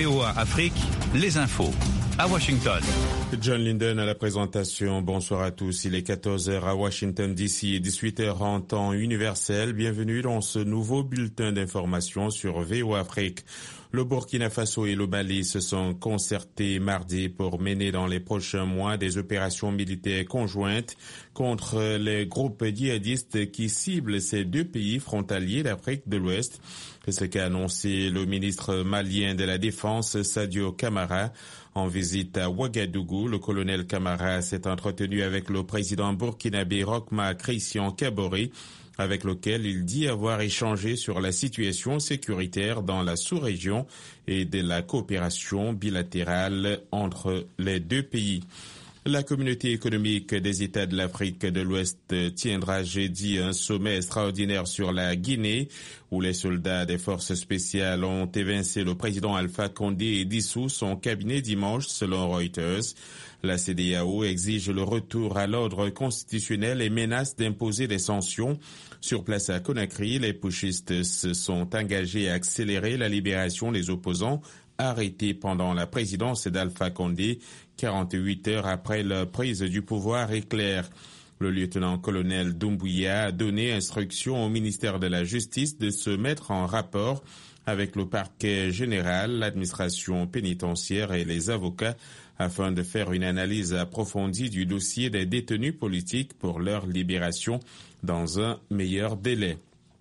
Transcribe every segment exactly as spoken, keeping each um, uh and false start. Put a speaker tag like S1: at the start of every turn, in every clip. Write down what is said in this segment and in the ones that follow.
S1: V O A Afrique, les infos. À Washington.
S2: John Linden à la présentation. Bonsoir à tous. Il est quatorze heures à Washington D C et dix-huit heures en temps universel. Bienvenue dans ce nouveau bulletin d'information sur V O A Afrique. Le Burkina Faso et le Mali se sont concertés mardi pour mener dans les prochains mois des opérations militaires conjointes contre les groupes djihadistes qui ciblent ces deux pays frontaliers d'Afrique de l'Ouest. C'est ce qu'a annoncé le ministre malien de la Défense, Sadio Camara. En visite à Ouagadougou, le colonel Camara s'est entretenu avec le président burkinabé Rochma Christian Kaboré, avec lequel il dit avoir échangé sur la situation sécuritaire dans la sous-région et de la coopération bilatérale entre les deux pays. La communauté économique des États de l'Afrique de l'Ouest tiendra jeudi un sommet extraordinaire sur la Guinée, où les soldats des forces spéciales ont évincé le président Alpha Condé et dissous son cabinet dimanche, selon Reuters. La C D A O exige le retour à l'ordre constitutionnel et menace d'imposer des sanctions. Sur place à Conakry, les putschistes se sont engagés à accélérer la libération des opposants arrêtés pendant la présidence d'Alpha Condé, quarante-huit heures après la prise du pouvoir éclair. Le lieutenant-colonel Doumbouya a donné instruction au ministère de la Justice de se mettre en rapport avec le parquet général, l'administration pénitentiaire et les avocats afin de faire une analyse approfondie du dossier des détenus politiques pour leur libération dans un meilleur délai.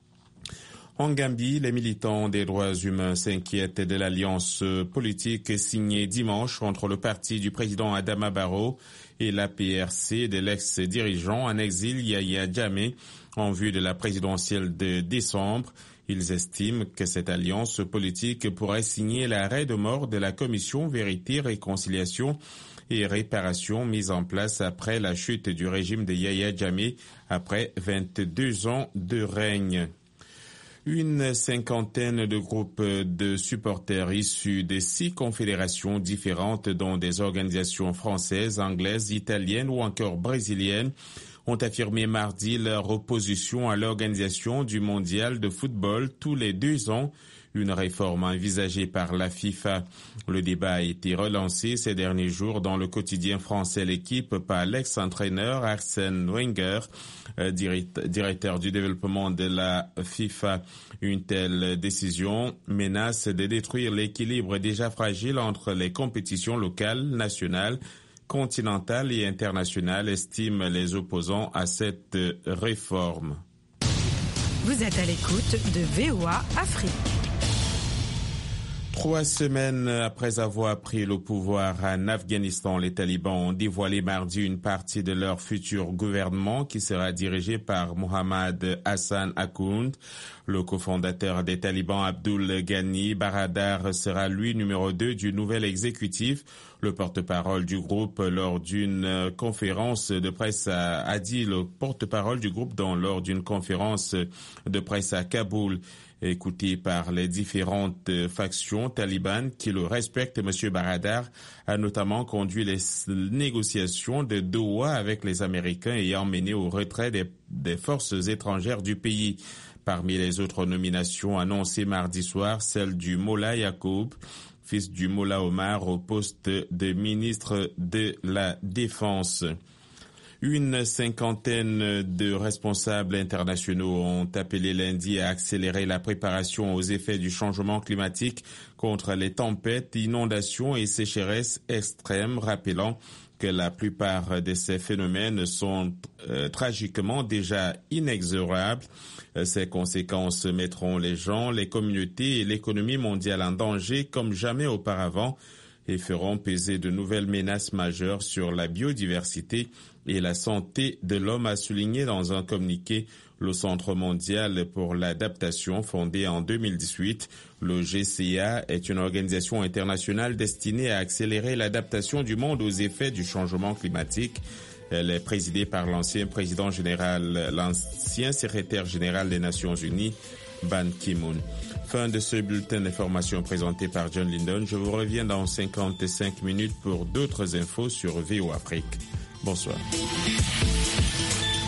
S2: En Gambie, les militants des droits humains s'inquiètent de l'alliance politique signée dimanche entre le parti du président Adama Barrow et l'A P R C de l'ex-dirigeant en exil Yahya Jammeh en vue de la présidentielle de décembre. Ils estiment que cette alliance politique pourrait signer l'arrêt de mort de la commission Vérité, Réconciliation et Réparation mise en place après la chute du régime de Yahya Jammeh après vingt-deux ans de règne. Une cinquantaine de groupes de supporters issus de six confédérations différentes, dont des organisations françaises, anglaises, italiennes ou encore brésiliennes, ont affirmé mardi leur opposition à l'organisation du mondial de football tous les deux ans, une réforme envisagée par la FIFA. Le débat a été relancé ces derniers jours dans le quotidien français L'Équipe par l'ex-entraîneur Arsène Wenger, euh, directeur du développement de la FIFA. Une telle décision menace de détruire l'équilibre déjà fragile entre les compétitions locales, nationales, continentales et internationales, estiment les opposants à cette réforme.
S3: Vous êtes à l'écoute de V O A Afrique.
S2: Trois semaines après avoir pris le pouvoir en Afghanistan, les talibans ont dévoilé mardi une partie de leur futur gouvernement qui sera dirigé par Mohammad Hassan Akound. Le cofondateur des talibans, Abdul Ghani Baradar, sera lui numéro deux du nouvel exécutif. Le porte-parole du groupe lors d'une conférence de presse a, a dit le porte-parole du groupe dans, lors d'une conférence de presse à Kaboul. Écouté par les différentes factions talibanes qui le respectent, M. Baradar a notamment conduit les négociations de Doha avec les Américains ayant mené au retrait des, des forces étrangères du pays. Parmi les autres nominations annoncées mardi soir, celle du Mollah Yacoub, fils du Mollah Omar, au poste de ministre de la Défense. Une cinquantaine de responsables internationaux ont appelé lundi à accélérer la préparation aux effets du changement climatique contre les tempêtes, inondations et sécheresses extrêmes, rappelant que la plupart de ces phénomènes sont euh, tragiquement déjà inexorables. Ces conséquences mettront les gens, les communautés et l'économie mondiale en danger comme jamais auparavant et feront peser de nouvelles menaces majeures sur la biodiversité et la santé de l'homme, a souligné dans un communiqué le Centre mondial pour l'adaptation fondé en deux mille dix-huit. Le G C A est une organisation internationale destinée à accélérer l'adaptation du monde aux effets du changement climatique. Elle est présidée par l'ancien président général, l'ancien secrétaire général des Nations Unies, Ban Ki-moon. Fin de ce bulletin d'information présenté par John Linden. Je vous reviens dans cinquante-cinq minutes pour d'autres infos sur V O A Afrique. Bonsoir.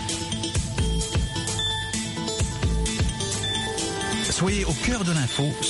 S1: Soyez au cœur de l'info